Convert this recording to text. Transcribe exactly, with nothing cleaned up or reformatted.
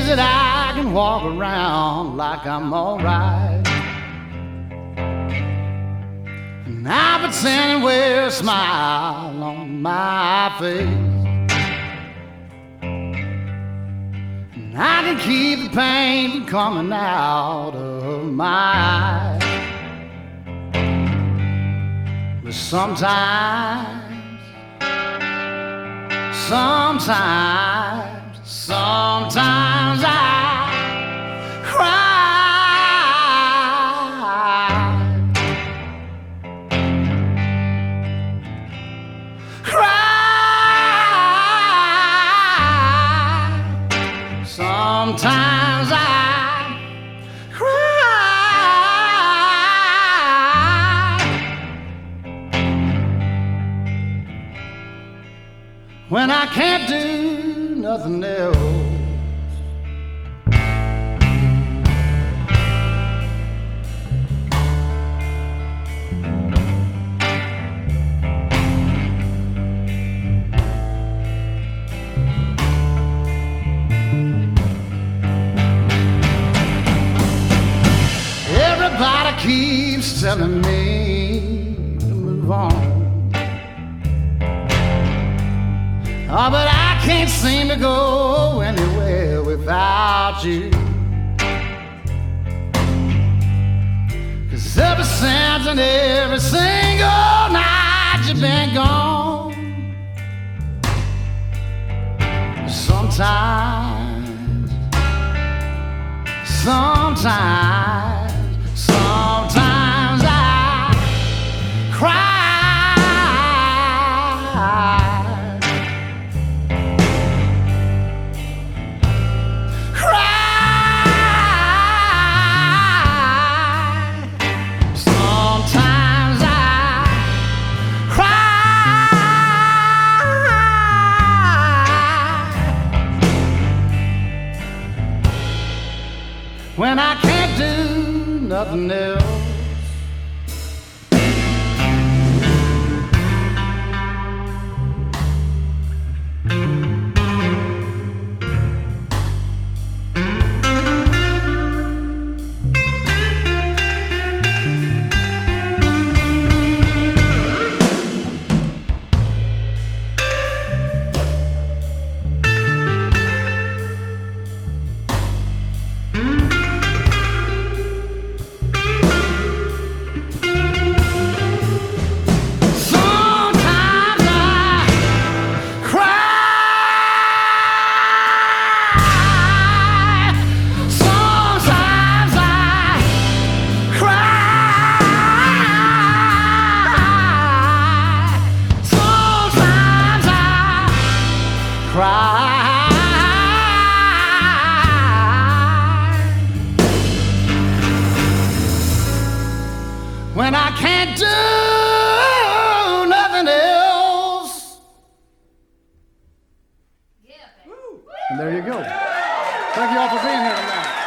that I can walk around like I'm alright. And I pretend and wear a smile on my face. And I can keep the pain from coming out of my eyes. But sometimes, sometimes, sometimes I cry. Sometimes I cry when I can't do nothing else. Everybody keeps telling me to move on. Oh, but I can't seem to go anywhere without you. 'Cause ever since and every single night you've been gone. Sometimes, sometimes Sometimes I cry, cry. Sometimes I cry when I can't do nothing else. When I can't do nothing else. Yeah, And there you go. Thank you all for being here tonight.